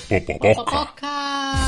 Popoposca.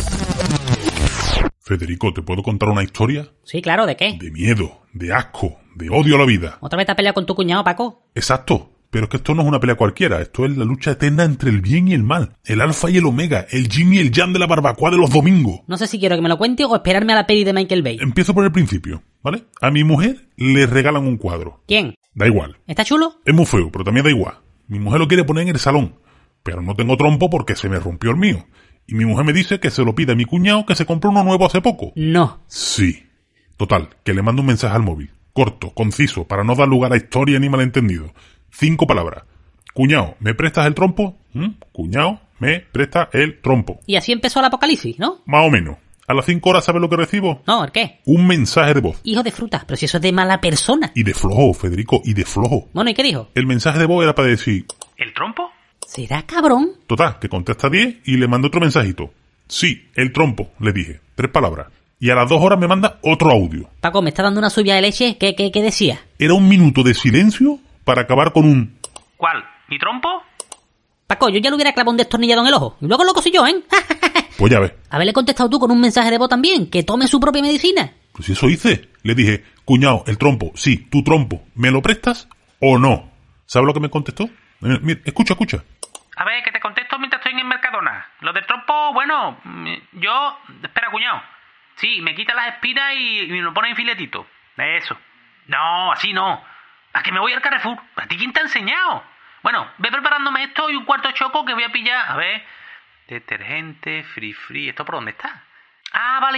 Federico, ¿te puedo contar una historia? Sí, claro, ¿de qué? De miedo, de asco, de odio a la vida. ¿Otra vez te has peleado con tu cuñado, Paco? Exacto. Pero es que esto no es una pelea cualquiera, esto es la lucha eterna entre el bien y el mal, el alfa y el omega, el yin y el yang de la barbacoa de los domingos. No sé si quiero que me lo cuente o esperarme a la peli de Michael Bay. Empiezo por el principio, ¿vale? A mi mujer le regalan un cuadro. ¿Quién? Da igual. ¿Está chulo? Es muy feo, pero también da igual. Mi mujer lo quiere poner en el salón, pero no tengo trompo porque se me rompió el mío. Y mi mujer me dice que se lo pide a mi cuñado que se compró uno nuevo hace poco. No. Sí. Total, que le mando un mensaje al móvil. Corto, conciso, para no dar lugar a historia ni malentendido. 5 palabras. Cuñado, ¿me prestas el trompo? Cuñado, ¿me presta el trompo? Y así empezó el apocalipsis, ¿no? Más o menos. A las 5 horas, ¿sabes lo que recibo? No, ¿el qué? Un mensaje de voz. Hijo de fruta, pero si eso es de mala persona. Y de flojo, Federico, y de flojo. Bueno, ¿y qué dijo? El mensaje de voz era para decir... ¿El trompo? ¿Será cabrón? Total, que contesta 10 y le mando otro mensajito. Sí, el trompo, le dije. 3 palabras. Y a las 2 horas me manda otro audio. Paco, ¿me está dando una subida de leche? ¿Qué decía? Era 1 minuto de silencio para acabar con un... ¿Cuál? ¿Mi trompo? Paco, yo ya le hubiera clavado un destornillador en el ojo. Y luego lo cosi yo, ¿eh? Pues ya ves. Haberle contestado tú con un mensaje de voz también, que tome su propia medicina. Pues eso hice. Le dije, cuñado, el trompo, sí, tu trompo, ¿me lo prestas o no? ¿Sabes lo que me contestó? Mira, escucha. A ver, que te contesto mientras estoy en el Mercadona. Lo del trompo, bueno, yo... Espera, cuñado. Sí, me quita las espinas y me lo pone en filetito. Eso. No, así no. ¿A que me voy al Carrefour? ¿A ti quién te ha enseñado? Bueno, ve preparándome esto y un cuarto de choco que voy a pillar. A ver... Detergente, free. ¿Esto por dónde está? Ah, vale,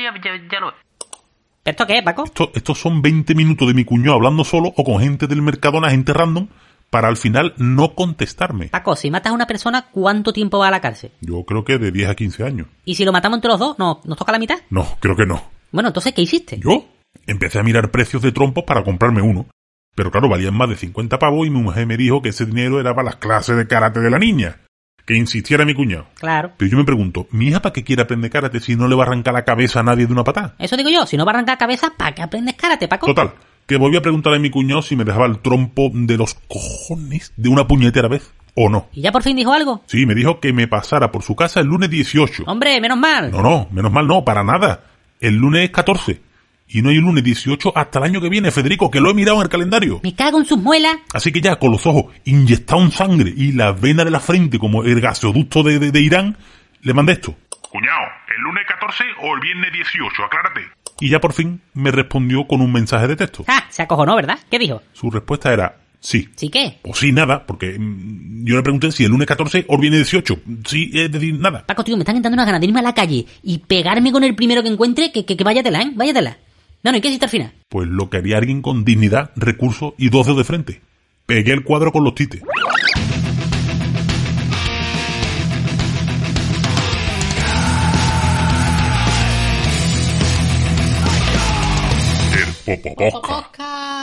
ya lo... ¿Esto qué es, Paco? Estos son 20 minutos de mi cuñado hablando solo o con gente del Mercadona, gente random, para al final no contestarme. Paco, si matas a una persona, ¿cuánto tiempo va a la cárcel? Yo creo que de 10 a 15 años. ¿Y si lo matamos entre los dos, nos toca la mitad? No, creo que no. Bueno, entonces, ¿qué hiciste? ¿Yo? Empecé a mirar precios de trompos para comprarme uno. Pero claro, valían más de 50 pavos y mi mujer me dijo que ese dinero era para las clases de karate de la niña. Que insistiera mi cuñado. Claro. Pero yo me pregunto, ¿mi hija para qué quiere aprender karate si no le va a arrancar la cabeza a nadie de una patada? Eso digo yo, si no va a arrancar cabeza, ¿para qué aprendes karate, Paco? Total, que volví a preguntarle a mi cuñado si me dejaba el trompo de los cojones de una puñetera vez, o no. ¿Y ya por fin dijo algo? Sí, me dijo que me pasara por su casa el lunes 18. Hombre, menos mal. No, menos mal no, para nada. El lunes es 14. Y no hay el lunes 18 hasta el año que viene, Federico, que lo he mirado en el calendario. Me cago en sus muelas. Así que ya, con los ojos inyectados en sangre y la vena de la frente como el gasoducto de Irán, le mandé esto. Cuñado, ¿el lunes 14 o el viernes 18? Aclárate. Y ya por fin me respondió con un mensaje de texto. Ah, se acojonó, ¿verdad? ¿Qué dijo? Su respuesta era sí. ¿Sí qué? O sí, nada, porque yo le pregunté si el lunes 14 o el viernes 18. Sí, es decir, nada. Paco, tío, me están entrando unas ganas de irme a la calle y pegarme con el primero que encuentre, que váyatela, ¿eh? Váyatela. No, ¿y qué hiciste al final? Pues lo que haría alguien con dignidad, recursos y 2 dedos de frente. Pegué el cuadro con los tites. El Popoposca.